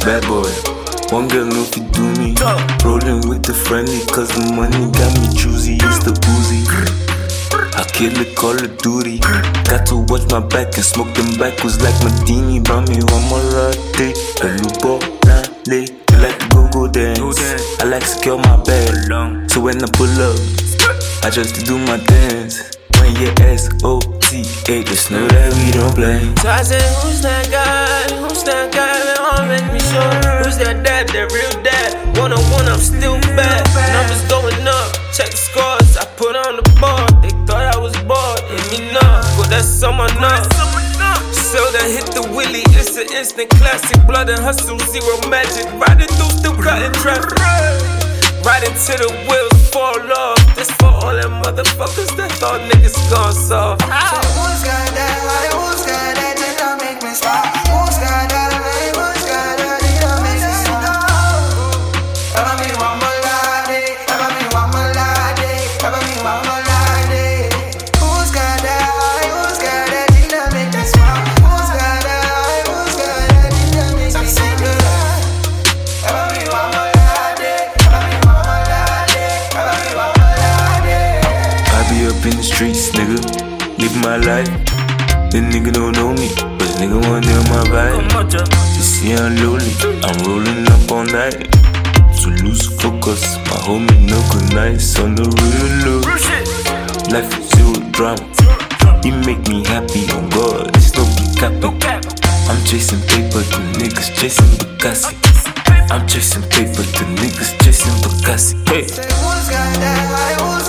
Bad boy, one girl know if you do me. Rolling with the friendly, cause the money got me choosy. It's the Uzi. I kill it, Call of Duty. Got to watch my back and smoke them backwards like Martini. Buy me one more latte. A lupo, nale. You like to go dance. I like to secure my bag. So when I pull up, I just do my dance. When you S-O-T-A, just know that we don't play. So I said, who's that guy? Who's that guy? That all make me sure. Who's that dad? That real dad. 1-on-1, I'm still bad. Numbers going up. Check the scores. I put on the board. They thought I was bored. Hit me up. Go, that's on my nut. So that hit the willy. It's an instant classic. Blood and hustle, zero magic. Riding through, still cutting traffic. Right into the wheels fall off. This for all them motherfuckers that thought niggas gone soft. Who's got that? Who's got that? They don't make me stop. Who's got that? Who's got that? They don't make me stop. Ever me one more lady. Ever me one more lady. Ever me one more lady. Who's got that? Who's got that? They don't make me stop. Who's got that? Who's got that? They don't make me stop. Ever me one more lady. Ever me one more lady. Ever me one more lady. I be up in the streets, nigga, living my life. The nigga don't know me, but the nigga wanna know my vibe. You see I'm lonely, I'm rolling up all night. So lose focus, my homie no good nights on the real low. Life is zero drama, he make me happy on God, it's no be capping. I'm chasing paper, the niggas chasing Bugatti. I'm chasing paper, the niggas chasing Bugatti. Hey. Who's got that? Who's